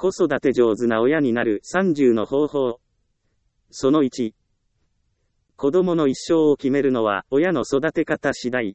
子育て上手な親になる30の方法。その1。子供の一生を決めるのは親の育て方次第。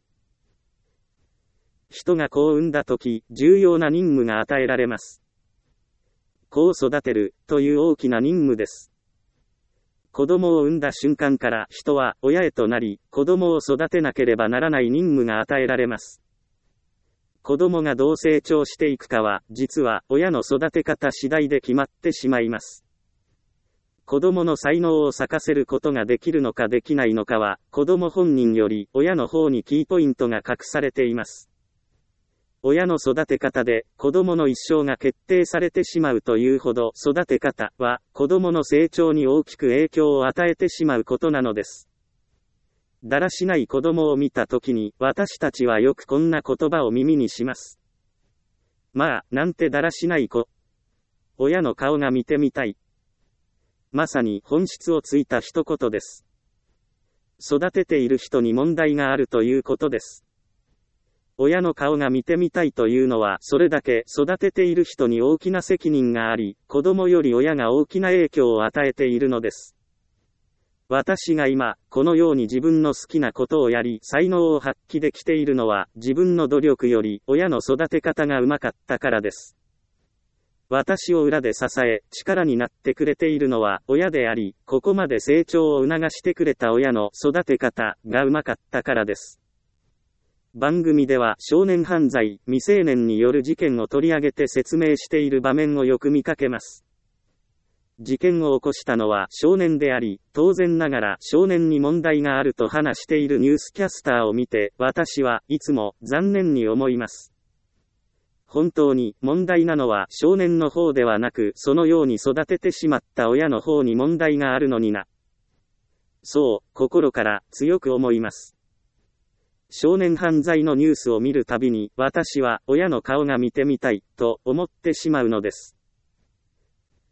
人が子を産んだとき、重要な任務が与えられます。子を育てるという大きな任務です。子供を産んだ瞬間から人は親へとなり、子供を育てなければならない任務が与えられます。子供がどう成長していくかは、実は親の育て方次第で決まってしまいます。子供の才能を咲かせることができるのかできないのかは、子供本人より親の方にキーポイントが隠されています。親の育て方で子供の一生が決定されてしまうというほど、育て方は子供の成長に大きく影響を与えてしまうことなのです。だらしない子供を見たときに、私たちはよくこんな言葉を耳にします。まあ、なんてだらしない子。親の顔が見てみたい。まさに本質をついた一言です。育てている人に問題があるということです。親の顔が見てみたいというのは、それだけ育てている人に大きな責任があり、子供より親が大きな影響を与えているのです。私が今、このように自分の好きなことをやり、才能を発揮できているのは、自分の努力より、親の育て方がうまかったからです。私を裏で支え、力になってくれているのは、親であり、ここまで成長を促してくれた親の育て方がうまかったからです。番組では、少年犯罪、未成年による事件を取り上げて説明している場面をよく見かけます。事件を起こしたのは少年であり、当然ながら少年に問題があると話しているニュースキャスターを見て、私はいつも残念に思います。本当に問題なのは少年の方ではなく、そのように育ててしまった親の方に問題があるのにな。そう、心から強く思います。少年犯罪のニュースを見るたびに、私は親の顔が見てみたいと思ってしまうのです。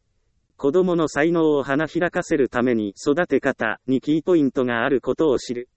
子供の才能を花開かせるために育て方にキーポイントがあることを知る。